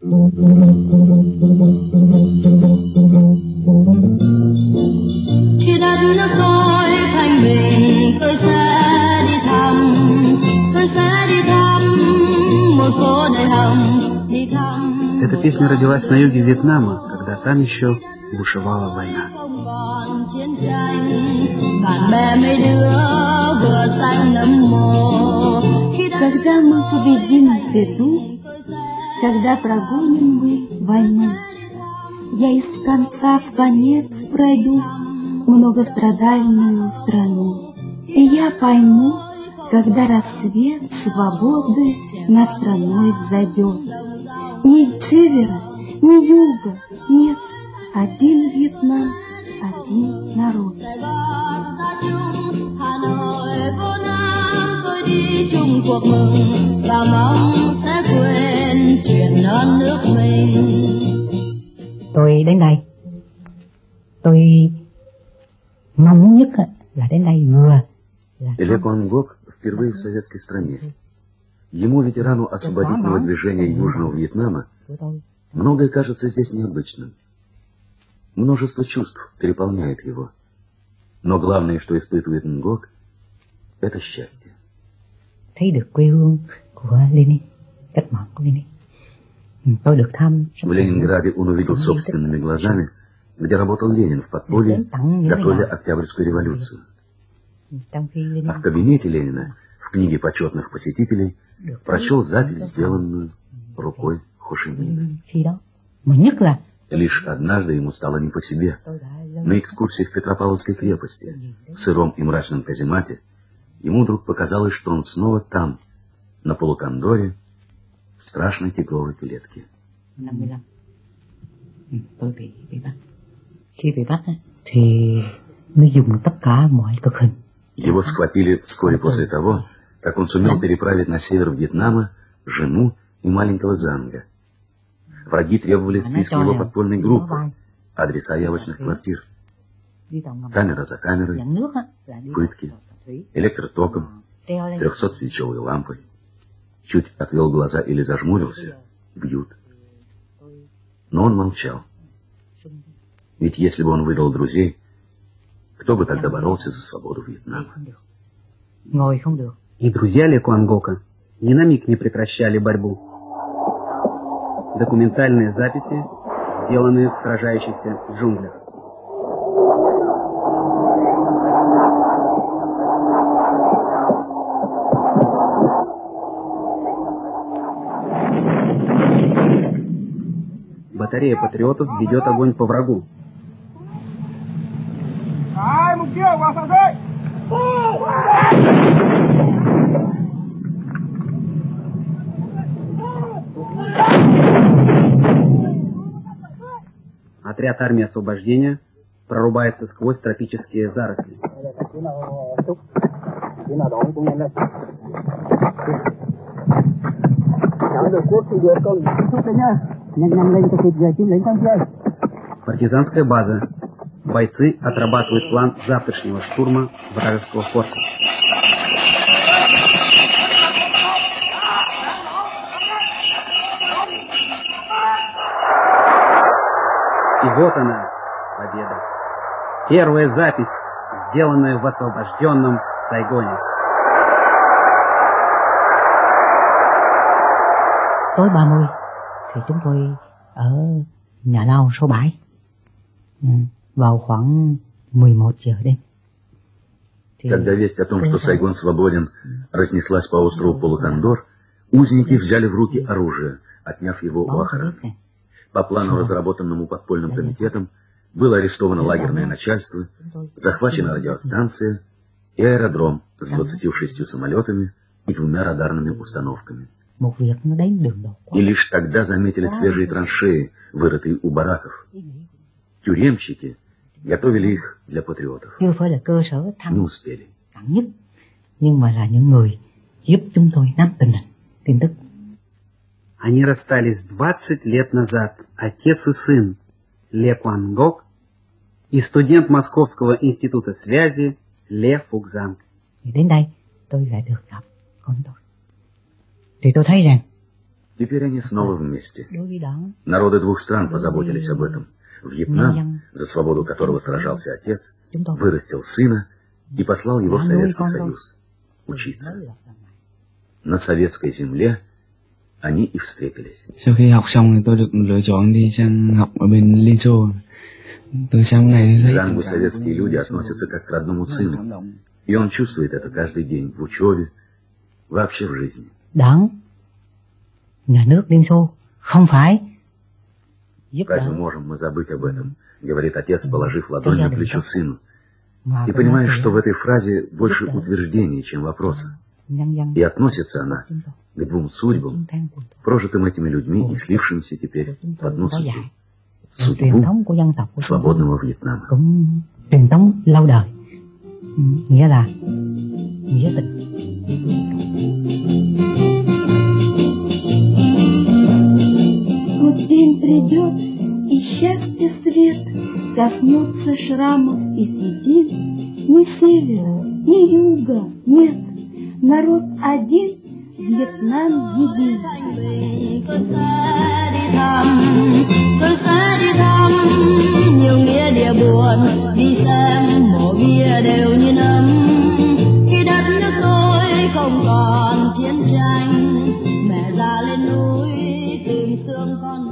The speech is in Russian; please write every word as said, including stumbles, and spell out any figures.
Khi đất nước tôi thanh bình, tôi sẽ đi thăm, tôi sẽ đi thăm một phố đại hồng, đi thăm. Эта песня родилась на юге Вьетнама, когда там еще бушевала война. Когда мы победим беду, когда прогоним мы войну, я из конца в конец пройду многострадальную страну. И я пойму, когда рассвет свободы над страной взойдет. Ни севера, ни юга, нет, один Вьетнам, один народ. Tôi đến đây, tôi mong nhất là đến đây vừa. Ле Куан Гок впервые в советской стране. Ему, ветерану освободительного движения Южного Вьетнама, многое кажется здесь необычным. Множество чувств переполняет его. Но главное, что испытывает Нгок, это счастье. Thấy được quê hương của Lenin, cách mạng của Lenin. Tôi được thăm. В Ленинграде он увидел собственными глазами, где работал Ленин в подполье, готовя Октябрьскую революцию. А в кабинете Ленина, в книге почетных посетителей, прочел запись, сделанную рукой Хо Ши Миня. Лишь однажды ему стало не по себе. На экскурсии в Петропавловской крепости, в сыром и мрачном каземате, ему вдруг показалось, что он снова там, на полукондоре, в страшной тигровой клетке. Его схватили вскоре после того, как он сумел переправить на север Вьетнама жену и маленького Занга. Враги требовали списки его подпольной группы, адреса явочных квартир. Камера за камерой, пытки, электротоком, трехсотсвечевой лампой. Чуть отвел глаза или зажмурился, бьют. Но он молчал. Ведь если бы он выдал друзей, кто бы тогда боролся за свободу Вьетнама? И друзья Ле Куан Гока ни на миг не прекращали борьбу. Документальные записи, сделанные в сражающихся джунглях. Батарея патриотов ведет огонь по врагу. Отряд армии освобождения прорубается сквозь тропические заросли. Партизанская база. Бойцы отрабатывают план завтрашнего штурма вражеского форта. И вот она, победа. Первая запись, сделанная в освобожденном Сайгоне. Tối ba mươi thì chúng tôi ở nhà lao số bảy vào khoảng mười một giờ đêm. Когда весть о том, что Сайгон свободен, разнеслась по острову Полукондор, узники взяли в руки оружие, отняв его у охраны. По плану, разработанному подпольным комитетом, было арестовано лагерное начальство, захвачена радиостанция и аэродром с двадцатью шестью самолетами и двумя радарными установками. И лишь тогда заметили свежие траншеи, вырытые у бараков. Тюремщики готовили их для патриотов. Не успели. Они расстались двадцать лет назад, отец и сын, Ле Куан Гок и студент Московского института связи Ле Теперь они снова вместе. Народы двух стран позаботились об этом. Вьетнам, за свободу которого сражался отец, вырастил сына и послал его в Советский Союз учиться. На советской земле они и встретились. Sau khi học xong thì tôi được lựa chọn đi sang học ở bên Liên Xô. Từ sang này к Зангу советские люди относятся как к родному сыну, и он чувствует это каждый день в учебе, вообще в жизни. Đảng, nhà nước Liên Xô không phải giúp Разве đỡ. можем мы забыть об этом? Говорит отец, положив ладонь на плечо сыну. И понимаешь, что в этой фразе больше утверждения, чем вопроса. Nhân dân И относится она к двум судьбам, прожитым этими людьми и слившимся теперь в одну судьбу. truyền Судьбу thống của dân tộc của chúng tôi свободного Вьетнама. cũng truyền thống lâu đời. Ừ, nghĩa là nghĩa tình. Вот день придет, и счастье свет коснется шрамов и седин. Ни севера, ни юга нет, народ один, Вьетнам един. Thanh bình tôi sẽ đi thăm, tôi sẽ đi thăm nhiều nghĩa địa buồn, đi xem mộ bia đều như nấm. Khi đất nước tôi không còn chiến tranh, mẹ già lên núi tìm xương con.